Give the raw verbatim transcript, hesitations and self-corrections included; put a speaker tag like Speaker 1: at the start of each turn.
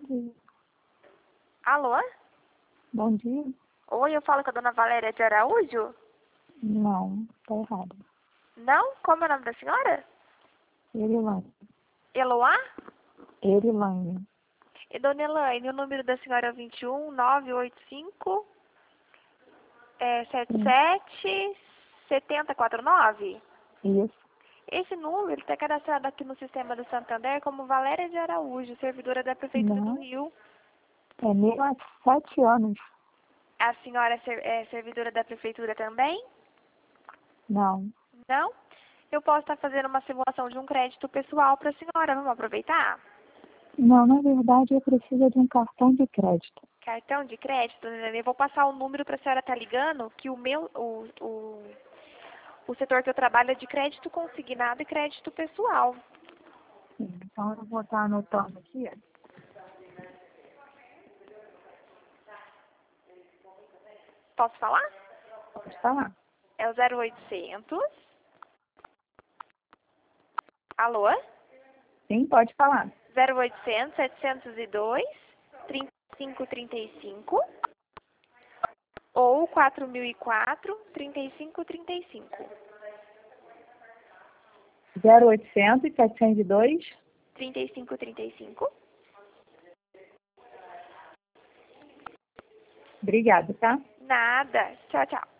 Speaker 1: dia.
Speaker 2: Alô?
Speaker 1: Bom dia?
Speaker 2: Oi, eu falo com a dona Valéria de Araújo?
Speaker 1: Não, tá errado.
Speaker 2: Não? Como é o nome da senhora?
Speaker 1: Erilane.
Speaker 2: Eloá?
Speaker 1: Erilane.
Speaker 2: E dona Elaine, o número da senhora é vinte e um, nove oito cinco, é, sete sete, sete zero quatro nove?
Speaker 1: Isso.
Speaker 2: Esse número está cadastrado aqui no sistema do Santander como Valéria de Araújo, servidora da Prefeitura do
Speaker 1: Não.
Speaker 2: Rio.
Speaker 1: É meu há sete anos.
Speaker 2: A senhora é, ser, é servidora da Prefeitura também?
Speaker 1: Não.
Speaker 2: Não? Eu posso estar fazendo uma simulação de um crédito pessoal para a senhora. Vamos aproveitar?
Speaker 1: Não, na verdade eu preciso de um cartão de crédito.
Speaker 2: Cartão de crédito, né? Eu vou passar o número para a senhora estar ligando, que o meu, o, o, o setor que eu trabalho é de crédito consignado e crédito pessoal.
Speaker 1: Sim, então eu vou estar anotando aqui.
Speaker 2: Posso falar?
Speaker 1: Pode falar.
Speaker 2: É o zero oitocentos. Alô?
Speaker 1: Sim, pode falar.
Speaker 2: zero oitocentos, setecentos e dois, trinta e cinco trinta e cinco ou quatro mil e quatro, trinta e cinco trinta e cinco.
Speaker 1: zero oitocentos, setecentos e dois.
Speaker 2: trinta e cinco trinta e cinco.
Speaker 1: Obrigada, tá?
Speaker 2: Nada. Tchau, tchau.